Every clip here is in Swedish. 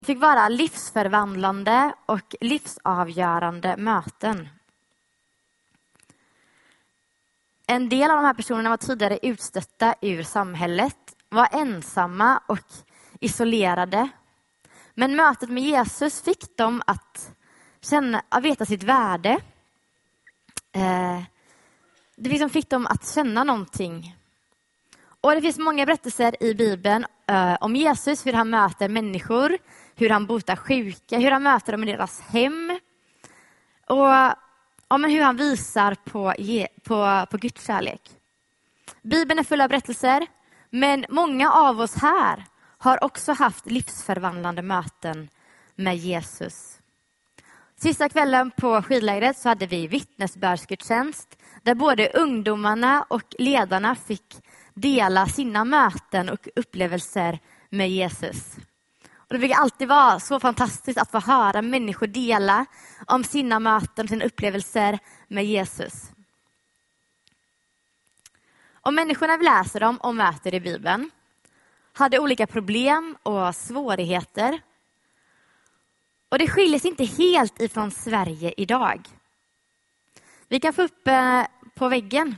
fick vara livsförvandlande och livsavgörande möten. En del av de här personerna var tidigare utstötta ur samhället, var ensamma och isolerade. Men mötet med Jesus fick dem att veta sitt värde. Det fick dem att känna någonting. Och det finns många berättelser i Bibeln om Jesus, hur han möter människor, hur han botar sjuka, hur han möter dem i deras hem. Och hur han visar på Guds kärlek. Bibeln är full av berättelser, men många av oss här har också haft livsförvandlande möten med Jesus. Sista kvällen på skidlägret så hade vi vittnesbördsgudstjänst där både ungdomarna och ledarna fick dela sina möten och upplevelser med Jesus. Och det fick alltid vara så fantastiskt att få höra människor dela om sina möten, sina upplevelser med Jesus. Och människorna vi läser om och möter i Bibeln hade olika problem och svårigheter. Och det skiljer sig inte helt ifrån Sverige idag. Vi kan få upp på väggen.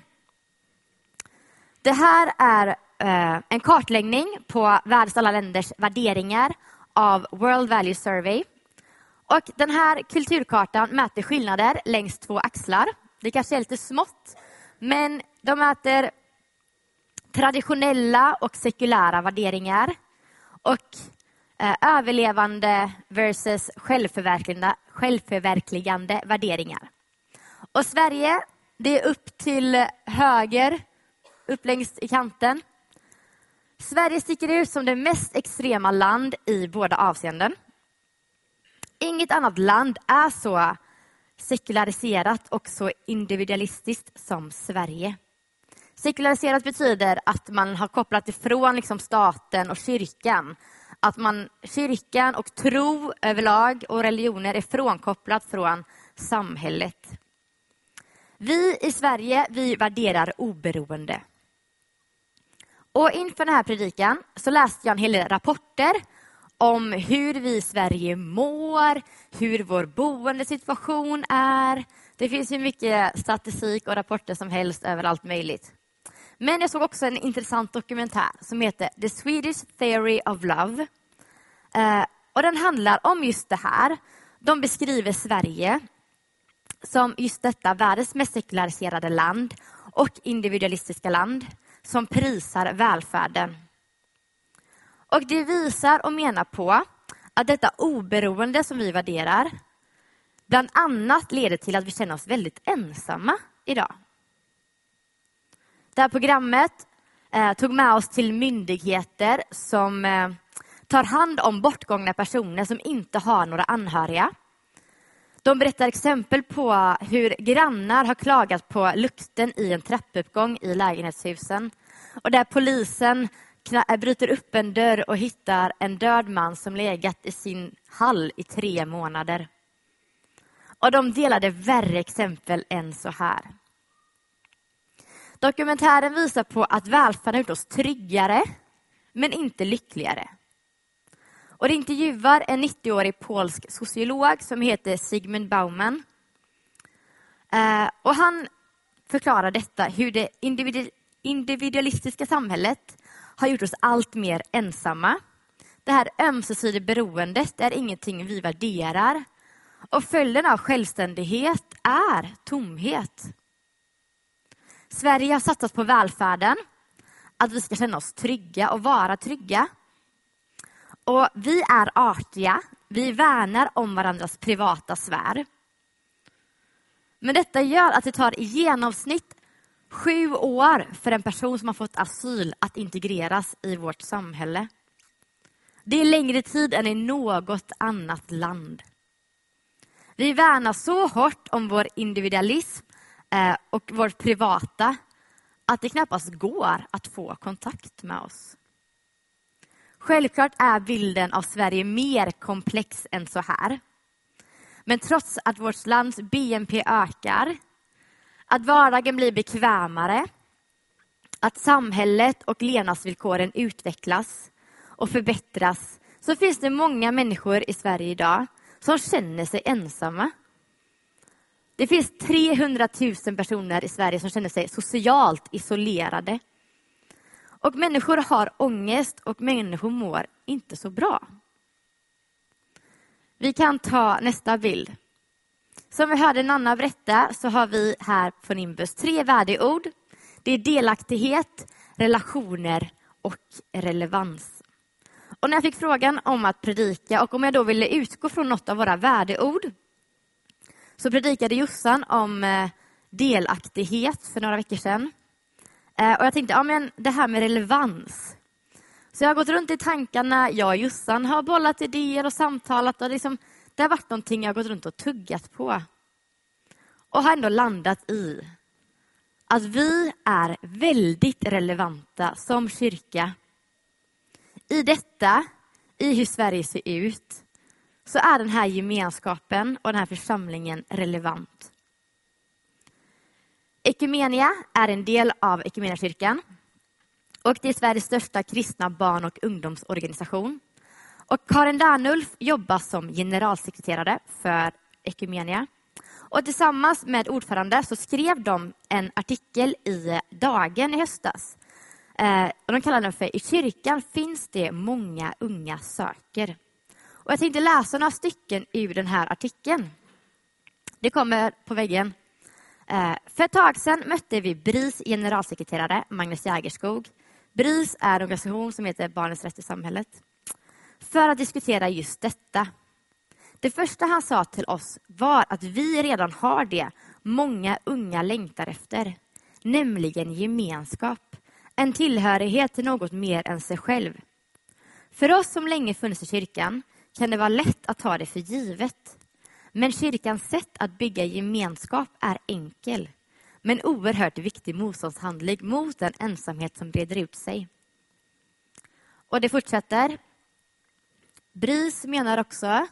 Det här är en kartläggning på världens alla länders värderingar av World Value Survey. Och den här kulturkartan mäter skillnader längs 2 axlar. Det kanske är lite smått, men de mäter traditionella och sekulära värderingar och överlevande versus självförverkligande värderingar. Och Sverige, det är upp till höger, upp längst i kanten. Sverige sticker ut som det mest extrema land i båda avseenden. Inget annat land är så sekulariserat och så individualistiskt som Sverige. Sekulariserat betyder att man har kopplat ifrån staten och kyrkan. Att kyrkan och tro överlag och religioner är frånkopplat från samhället. Vi i Sverige, vi värderar oberoende. Och inför den här predikan så läste jag en hel del rapporter om hur vi i Sverige mår, hur vår boendesituation är. Det finns ju mycket statistik och rapporter som helst över allt möjligt. Men jag såg också en intressant dokumentär som heter The Swedish Theory of Love. Och den handlar om just det här. De beskriver Sverige som just detta världens mest sekulariserade land och individualistiska land som prisar välfärden. Och det visar och menar på att detta oberoende som vi värderar bland annat leder till att vi känner oss väldigt ensamma idag. Det här programmet tog med oss till myndigheter som tar hand om bortgångna personer som inte har några anhöriga. De berättar exempel på hur grannar har klagat på lukten i en trappuppgång i lägenhetshusen. Och där polisen bryter upp en dörr och hittar en död man som legat i sin hall i 3 månader. Och de delade värre exempel än så här. Dokumentären visar på att välfärden har gjort oss tryggare, men inte lyckligare. Och det intervjuar en 90-årig polsk sociolog som heter Zygmunt Bauman. Och han förklarar detta, hur det individualistiska samhället har gjort oss allt mer ensamma. Det här ömsesidiga beroendet är ingenting vi värderar. Och följden av självständighet är tomhet. Sverige har satsat på välfärden, att vi ska känna oss trygga och vara trygga. Och vi är artiga, vi värnar om varandras privata sfär. Men detta gör att det tar i genomsnitt 7 år för en person som har fått asyl att integreras i vårt samhälle. Det är längre tid än i något annat land. Vi värnar så hårt om vår individualism och vårt privata att det knappast går att få kontakt med oss. Självklart är bilden av Sverige mer komplex än så här. Men trots att vårt lands BNP ökar, att vardagen blir bekvämare, att samhället och levnadsvillkoren utvecklas och förbättras, så finns det många människor i Sverige idag som känner sig ensamma. Det finns 300 000 personer i Sverige som känner sig socialt isolerade. Och människor har ångest och människor mår inte så bra. Vi kan ta nästa bild. Som vi hörde Nanna berätta så har vi här på Nimbus 3 värdeord. Det är delaktighet, relationer och relevans. Och när jag fick frågan om att predika och om jag då ville utgå från något av våra värdeord så predikade Jossan om delaktighet för några veckor sedan. Och jag tänkte, men det här med relevans. Så jag har gått runt i tankarna, jag och Jossan har bollat idéer och samtalat. Och det har varit någonting jag har gått runt och tuggat på. Och har ändå landat i att vi är väldigt relevanta som kyrka. I detta, i hur Sverige ser ut, så är den här gemenskapen och den här församlingen relevant. Ekumenia är en del av Ekumeniakyrkan. Och det är Sveriges största kristna barn- och ungdomsorganisation. Och Karin Dernulf jobbar som generalsekreterare för Ekumenia. Och tillsammans med ordförande så skrev de en artikel i Dagen i höstas. Och de kallar den för "I kyrkan finns det många unga söker". Och jag tänkte läsa några stycken ur den här artikeln. Det kommer på väggen. För ett tag sedan mötte vi BRIS generalsekreterare Magnus Jägerskog. BRIS är en organisation som heter Barnens rätt i samhället. För att diskutera just detta. Det första han sa till oss var att vi redan har det många unga längtar efter. Nämligen gemenskap. En tillhörighet till något mer än sig själv. För oss som länge funnits i kyrkan kan det vara lätt att ta det för givet. Men kyrkans sätt att bygga gemenskap är enkel. Men oerhört viktig motståndshandling mot den ensamhet som breder ut sig. Och det fortsätter. BRIS menar också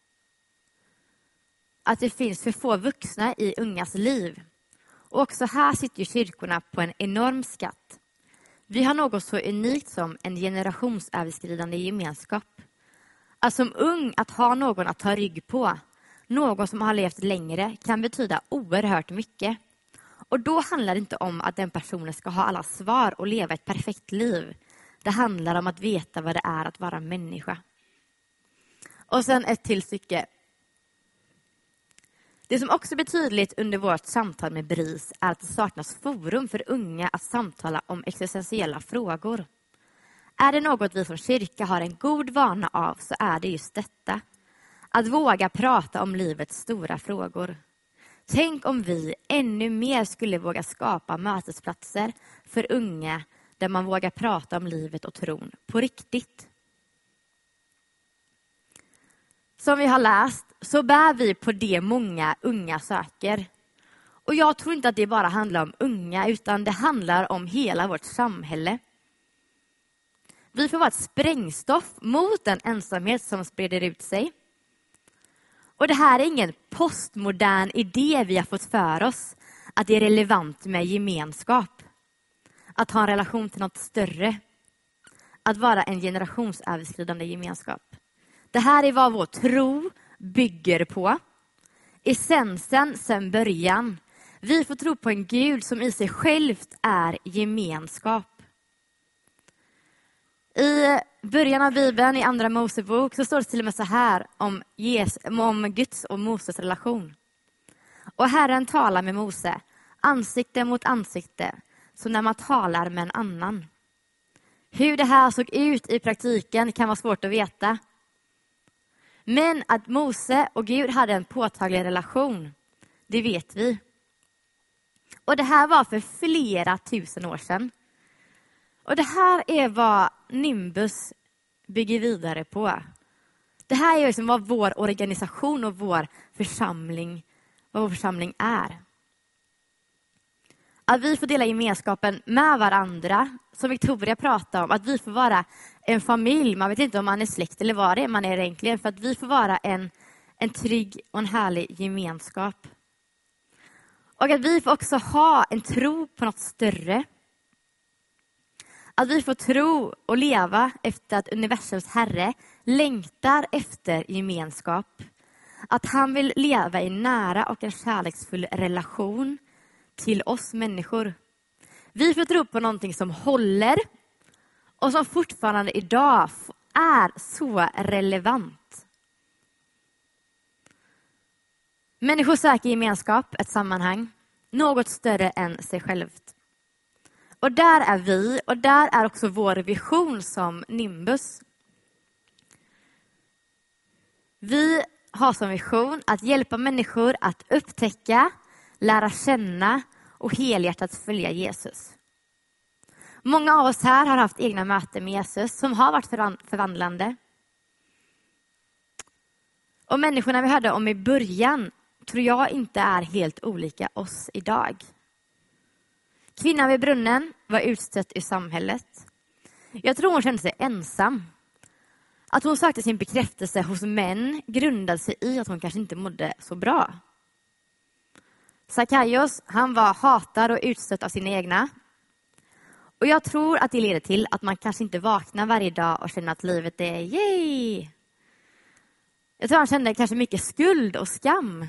att det finns för få vuxna i ungas liv. Och också här sitter ju kyrkorna på en enorm skatt. Vi har något så unikt som en generationsöverskridande gemenskap. Att som ung att ha någon att ta rygg på, någon som har levt längre, kan betyda oerhört mycket. Och då handlar det inte om att den personen ska ha alla svar och leva ett perfekt liv. Det handlar om att veta vad det är att vara människa. Och sen ett till stycke. Det som också blir tydligt under vårt samtal med BRIS är att det saknas forum för unga att samtala om existentiella frågor. Är det något vi som kyrka har en god vana av så är det just detta. Att våga prata om livets stora frågor. Tänk om vi ännu mer skulle våga skapa mötesplatser för unga där man vågar prata om livet och tron på riktigt. Som vi har läst så bär vi på det många unga söker. Och jag tror inte att det bara handlar om unga utan det handlar om hela vårt samhälle. Vi får vara ett sprängstoff mot den ensamhet som sprider ut sig. Och det här är ingen postmodern idé vi har fått för oss. Att det är relevant med gemenskap. Att ha en relation till något större. Att vara en generationsöverskridande gemenskap. Det här är vad vår tro bygger på. Essensen sen början. Vi får tro på en Gud som i sig självt är gemenskap. I början av Bibeln, i andra Mosebok, så står det till och med så här om Guds och Moses relation. Och Herren talar med Mose, ansikte mot ansikte, som när man talar med en annan. Hur det här såg ut i praktiken kan vara svårt att veta. Men att Mose och Gud hade en påtaglig relation, det vet vi. Och det här var för flera tusen år sedan. Och det här är vad Nimbus bygger vidare på. Det här är liksom vad vår organisation och vad vår församling är. Att vi får dela gemenskapen med varandra, som Victoria pratade om, att vi får vara en familj. Man vet inte om man är släkt eller vad det är man är egentligen, för att vi får vara en trygg och en härlig gemenskap. Och att vi får också ha en tro på något större. Att vi får tro och leva efter att universums herre längtar efter gemenskap. Att han vill leva i nära och en kärleksfull relation till oss människor. Vi får tro på någonting som håller och som fortfarande idag är så relevant. Människor söker gemenskap, ett sammanhang, något större än sig självt. Och där är vi, och där är också vår vision som Nimbus. Vi har som vision att hjälpa människor att upptäcka, lära känna och helhjärtat följa Jesus. Många av oss här har haft egna möten med Jesus som har varit förvandlande. Och människorna vi hörde om i början tror jag inte är helt olika oss idag. Kvinnan vid brunnen var utstött i samhället. Jag tror hon kände sig ensam. Att hon sökte sin bekräftelse hos män grundade sig i att hon kanske inte mådde så bra. Sackaios, han var hatad och utstött av sina egna. Och jag tror att det leder till att man kanske inte vaknar varje dag och känner att livet är yay. Jag tror han kände kanske mycket skuld och skam.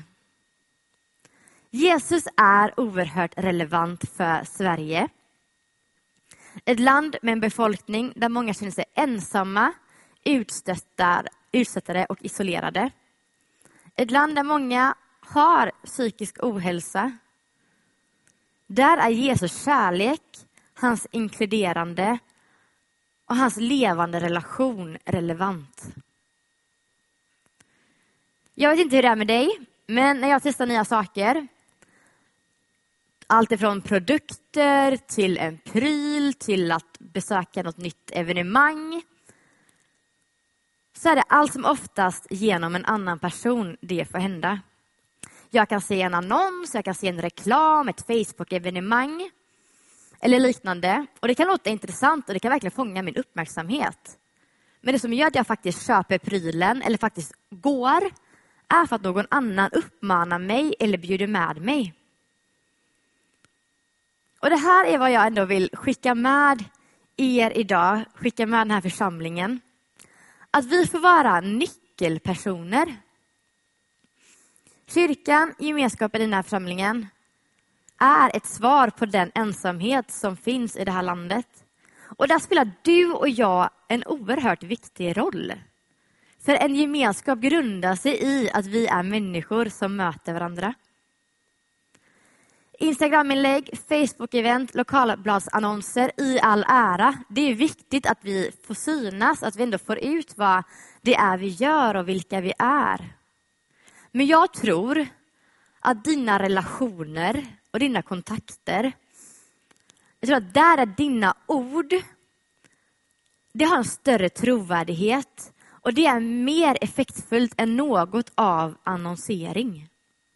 Jesus är oerhört relevant för Sverige. Ett land med en befolkning där många känner sig ensamma, utstöttade och isolerade. Ett land där många har psykisk ohälsa. Där är Jesus kärlek, hans inkluderande och hans levande relation relevant. Jag vet inte hur det är med dig, men när jag testar nya saker, allt ifrån produkter till en pryl till att besöka något nytt evenemang, så är det allt som oftast genom en annan person det får hända. Jag kan se en annons, jag kan se en reklam, ett Facebook-evenemang eller liknande. Och det kan låta intressant och det kan verkligen fånga min uppmärksamhet. Men det som gör att jag faktiskt köper prylen eller faktiskt går är för att någon annan uppmanar mig eller bjuder med mig. Och det här är vad jag ändå vill skicka med er idag, skicka med den här församlingen. Att vi får vara nyckelpersoner. Kyrkan, gemenskapen i den här församlingen, är ett svar på den ensamhet som finns i det här landet. Och där spelar du och jag en oerhört viktig roll. För en gemenskap grundar sig i att vi är människor som möter varandra. Instagram-inlägg, Facebook-event, lokalbladsannonser i all ära. Det är viktigt att vi får synas, att vi ändå får ut vad det är vi gör och vilka vi är. Men jag tror att dina relationer och dina kontakter, jag tror att där är dina ord, det har en större trovärdighet och det är mer effektfullt än något av annonsering.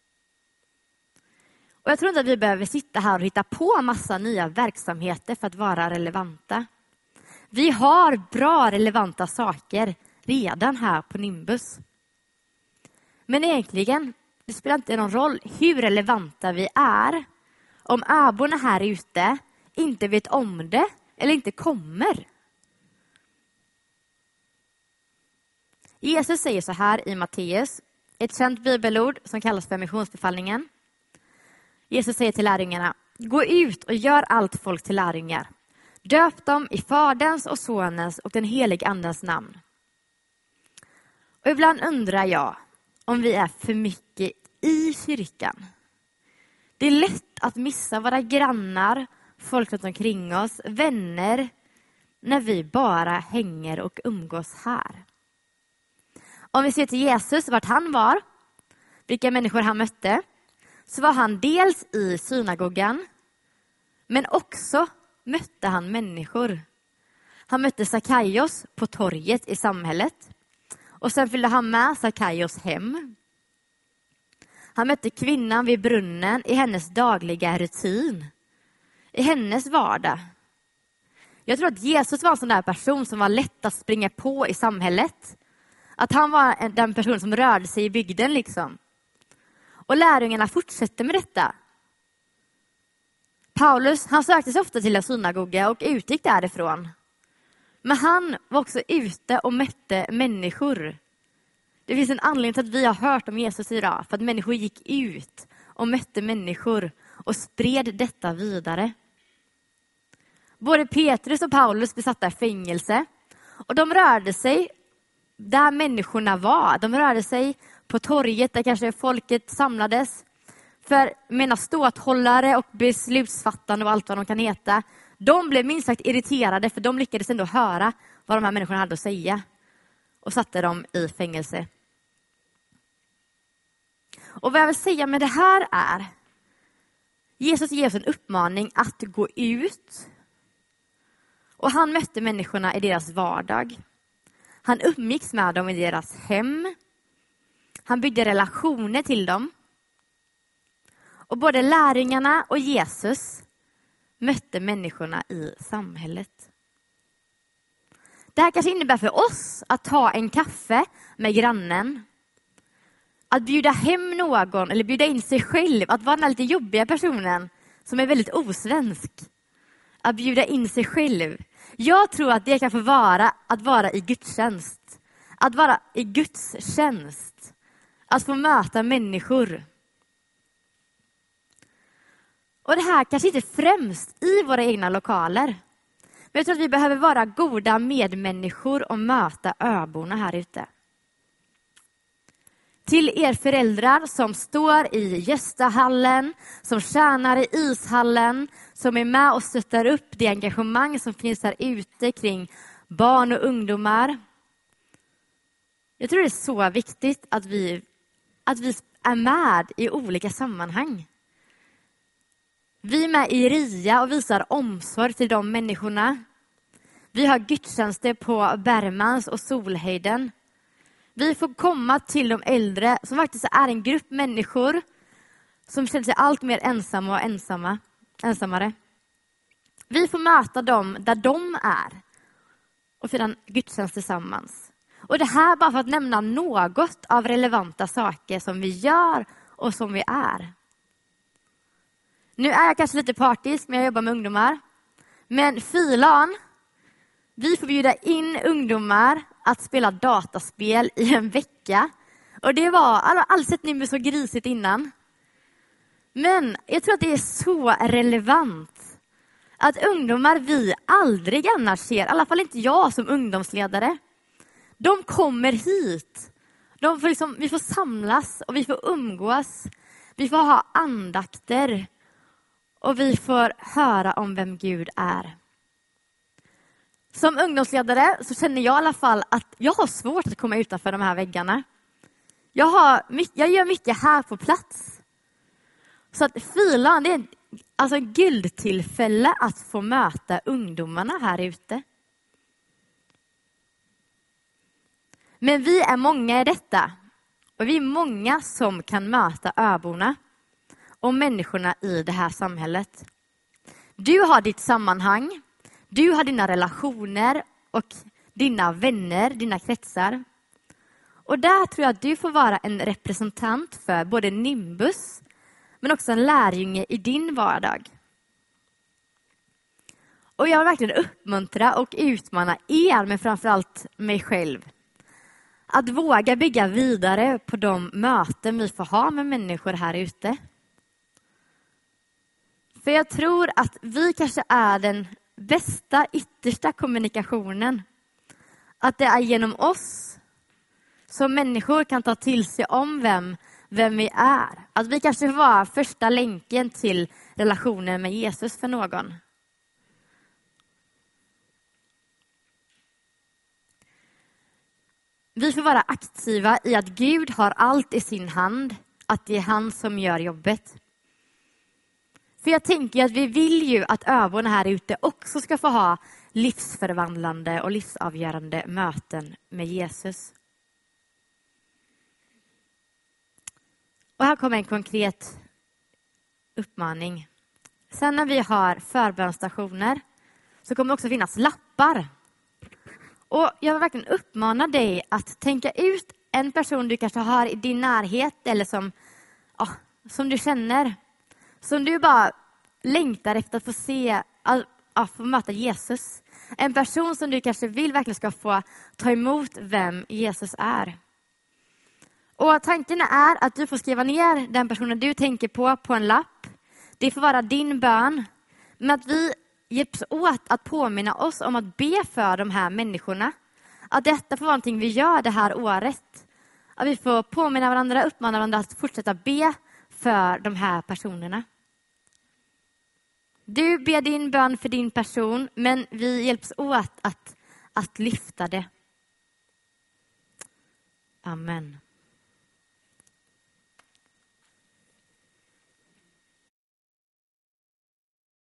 Och jag tror inte att vi behöver sitta här och hitta på massa nya verksamheter för att vara relevanta. Vi har bra relevanta saker redan här på Nimbus. Men egentligen, det spelar inte någon roll hur relevanta vi är om öborna här ute inte vet om det eller inte kommer. Jesus säger så här i Matteus, ett känt bibelord som kallas för missionsbefallningen. Jesus säger till lärjungarna, gå ut och gör allt folk till lärjungar. Döp dem i Faderns och Sonens och den helige Andens namn. Och ibland undrar jag om vi är för mycket i kyrkan. Det är lätt att missa våra grannar, folk runt omkring oss, vänner, när vi bara hänger och umgås här. Om vi ser till Jesus, vart han var, vilka människor han mötte, så var han dels i synagogan, men också mötte han människor. Han mötte Sackaios på torget i samhället. Och sen fyllde han med Sackaios hem. Han mötte kvinnan vid brunnen i hennes dagliga rutin. I hennes vardag. Jag tror att Jesus var en sån där person som var lätt att springa på i samhället. Att han var den person som rörde sig i bygden liksom. Och lärjungarna fortsätter med detta. Paulus, han sökte sig ofta till en synagoga och utgick därifrån. Men han var också ute och mötte människor. Det finns en anledning till att vi har hört om Jesus idag. För att människor gick ut och mötte människor och spred detta vidare. Både Petrus och Paulus besatta i fängelse. Och de rörde sig där människorna var. De rörde sig på torget där kanske folket samlades. För ståthållare och beslutsfattande och allt vad de kan heta. De blev minst sagt irriterade för de lyckades ändå höra vad de här människorna hade att säga. Och satte dem i fängelse. Och vad jag vill säga med det här är. Jesus ger oss en uppmaning att gå ut. Och han mötte människorna i deras vardag. Han umgicks med dem i deras hem. Han byggde relationer till dem. Och både lärjungarna och Jesus mötte människorna i samhället. Det här kanske innebär för oss att ta en kaffe med grannen. Att bjuda hem någon eller bjuda in sig själv. Att vara den lite jobbiga personen som är väldigt osvensk. Att bjuda in sig själv. Jag tror att det kan få vara att vara i gudstjänst. Att vara i Guds tjänst. Att få möta människor. Och det här kanske inte främst i våra egna lokaler. Men jag tror att vi behöver vara goda medmänniskor och möta öborna här ute. Till er föräldrar som står i gästahallen, som tjänar i ishallen, som är med och stöttar upp det engagemang som finns här ute kring barn och ungdomar. Jag tror det är så viktigt att vi är med i olika sammanhang. Vi är med i RIA och visar omsorg till de människorna. Vi har gudstjänster på Bergmans och Solhöjden. Vi får komma till de äldre som faktiskt är en grupp människor som känner sig allt mer ensamma och ensammare. Vi får möta dem där de är och fira gudstjänst tillsammans. Och det här bara för att nämna något av relevanta saker som vi gör och som vi är. Nu är jag kanske lite partisk, men jag jobbar med ungdomar. Men Filan, vi får bjuda in ungdomar att spela dataspel i en vecka. Och det var, aldrig sett Nimbus så grisigt innan. Men jag tror att det är så relevant. Att ungdomar vi aldrig annars ser, i alla fall inte jag som ungdomsledare. De kommer hit. Vi får samlas och vi får umgås. Vi får ha andakter. Och vi får höra om vem Gud är. Som ungdomsledare så känner jag i alla fall att jag har svårt att komma utanför de här väggarna. Jag gör mycket här på plats. Så att Filan, det är alltså en guldtillfälle att få möta ungdomarna här ute. Men vi är många i detta. Och vi är många som kan möta öborna och människorna i det här samhället. Du har ditt sammanhang. Du har dina relationer och dina vänner, dina kretsar. Och där tror jag att du får vara en representant för både Nimbus men också en lärjunge i din vardag. Och jag vill verkligen uppmuntra och utmana er, men framförallt mig själv. Att våga bygga vidare på de möten vi får ha med människor här ute. För jag tror att vi kanske är den bästa, yttersta kommunikationen. Att det är genom oss som människor kan ta till sig om vem vi är. Att vi kanske var första länken till relationen med Jesus för någon. Vi får vara aktiva i att Gud har allt i sin hand. Att det är han som gör jobbet. För jag tänker att vi vill ju att öborna här ute också ska få ha livsförvandlande och livsavgörande möten med Jesus. Och här kommer en konkret uppmaning. Sen när vi har förbönstationer så kommer det också finnas lappar. Och jag vill verkligen uppmana dig att tänka ut en person du kanske har i din närhet eller som du känner. Som du bara längtar efter att få se. få möta Jesus. En person som du kanske vill verkligen ska få ta emot vem Jesus är. Och tanken är att du får skriva ner den personen du tänker på en lapp. Det får vara din bön. Men att vi hjälps åt att påminna oss om att be för de här människorna. Att detta får vara någonting vi gör det här året. Att vi får påminna varandra, uppmana varandra att fortsätta be för de här personerna. Du ber din bön för din person, men vi hjälps åt att lyfta det. Amen.